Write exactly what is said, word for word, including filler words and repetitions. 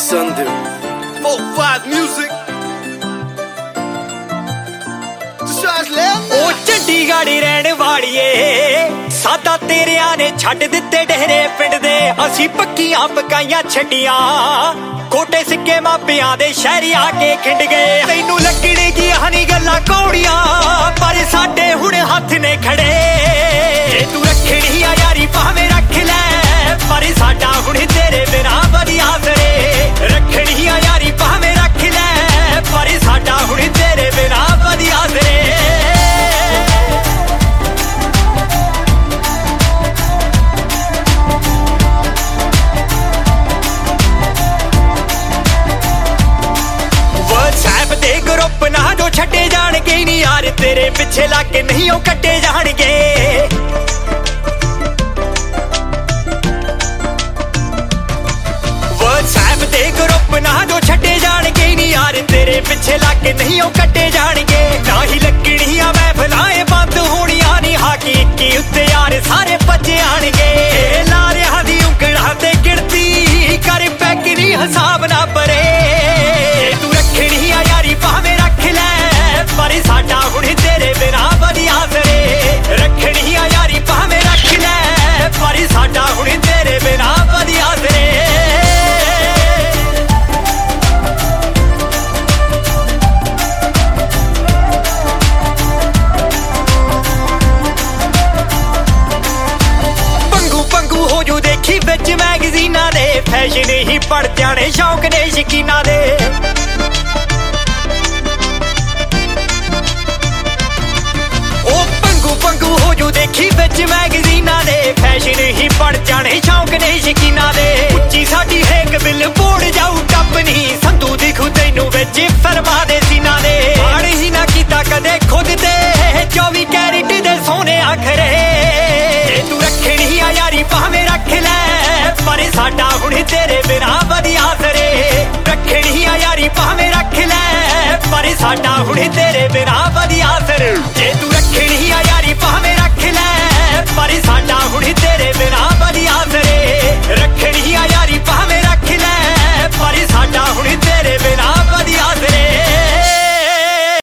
Sunday. Four five music. ਉਹ ਚੰਡੀਗੜ੍ਹ ਰਹਿਣ ਵਾਲੀਏ ਸਾਡਾ ਤੇਰਿਆਂ ਨੇ ਛੱਡ ਦਿੱਤੇ ਡੇਰੇ ਪਿੰਡ ਦੇ ਅਸੀਂ ਪੱਕੀਆਂ ਪਕਾਈਆਂ ਛੱਡੀਆਂ ਕੋਟੇ ਸਿੱਕੇ ਮਾਪਿਆਂ ਦੇ ਸ਼ਹਿਰ ਆ ਕੇ ਖਿੰਡ ਗਏ ਤੈਨੂੰ ਲੱਗਣਗੀਆਂ ਨਹੀਂ ਗੱਲਾਂ ਕੌੜੀਆਂ ਪਰ ਸਾਡੇ ਹੁਣ ਹੱਥ ਨੇ ਖੜੇ ਜੇ ਤੂੰ ਰੱਖਣੀ ਆ ਯਾਰੀ ਭਾਵੇਂ ਰੱਖ ਲੈ ਪਰ ਸਾਡਾ ਹੁਣ ਤੇਰੇ ਬਿਨਾਂ ਵਧੀਆ ਸਰੇ ਰੱਖਣੀ ਆ ਯਾਰੀ ਭਾਵੇਂ ਰੱਖ ਲੈ ਪਰ ਸਾਡਾ ਹੁਣ ਤੇਰੇ ਬਿਨਾਂ ਵਧੀਆ ਸਰੇ ਦੇ ਗਰੁੱਪ ਨਾ ਜੋ ਛੱਡੇ ਜਾਣਗੇ ਨੀ ਯਾਰ ਤੇਰੇ ਪਿੱਛੇ ਲੱਗ ਕੇ ਨਹੀਂ ਉਹ ਕੱਟੇ ਜਾਣਗੇ WhatsApp ਦੇ ਗਰੁੱਪ ਨਾ ਜੋ ਛੱਡੇ ਜਾਣਗੇ ਨੀ ਯਾਰ ਤੇਰੇ ਪਿੱਛੇ ਲੱਗ ਕੇ ਨਹੀਂ ਉਹ ਕੱਟੇ ਜਾਣਗੇ ਨਾ ਹੀ ਲੱਗਣੀਆਂ ਮਹਿਫਲਾਂ ਬੰਦ ਹੋਣੀਆਂ ਨੀ ਹਾਕੀ ਇੱਕੀ ਉੱਤੇ ਯਾਰ ਸਾਰੇ ਭੱਜੇ ਆਣਗੇ ਲਾਰਿਆਂ ਦੀ ਉਂਗਲਾਂ ਤੇ ਗਿਣਤੀ ਕਰ ਪੈਕ ਨੀ ਹਿਸਾਬ ਨਾ ਪਰੇ ਤੂੰ ਰੱਖਣੀ ਆ ਯਾਰੀ ਭਾਵੇਂ ਰੱਖ ਲੈ ਪਰ ਸਾਡਾ ਹੁਣ ਤੇਰੇ ਬਿਨਾਂ ਵਧੀਆ ਸਰੇ ਰੱਖਣੀ ਆ ਯਾਰੀ ਭਾਵੇਂ ਰੱਖ ਲੈ ਪਰ ਸਾਡਾ ਹੁਣ ਤੇਰੇ ਬਿਨਾਂ ਵਧੀਆ ਸਰੇ ਪੰਗੂ ਪੰਗੂ ਹੋ ਜੂ ਦੇਖੀ ਵਿੱਚ ਮੈਗਜ਼ੀਨਾਂ ਦੇ ਫੈਸ਼ਨ ਹੀ ਪੜ ਜਾਣੇ ਸ਼ੌਕ ਨੇ ਸ਼ਕੀਨਾਂ ਦੇ ਪੰਗੂ ਹੋ ਜੂ ਦੇਖੀ ਵਿੱਚ ਮੈਗਜ਼ੀਨਾਂ ਦੇ ਫੈਸ਼ਨ ਹੀ ਪੜ ਜਾਣੇ ਸ਼ੌਕ ਨੇ ਸ਼ਕੀਨਾਂ ਦੇ ਉੱਚੀ ਸਾਡੀ ਹੇਕ ਬਿੱਲ ਬੋੜ ਜਾਊ ਟੱਪ ਨਹੀਂ ਸੰਧੂ ਦਿਖੂ ਤੈਨੂੰ ਵਿੱਚ ਫਰਮਾ ਦੇ ਸੀਨਾ ਦੇ ਮਾੜ ਹੀ ਨਾ ਕੀਤਾ ਕਦੇ ਖੁਦ ਤੇ ਚੌਵੀ ਕੈਰੇਟ ਦੇ ਸੋਨੇ ਆਖਰੇ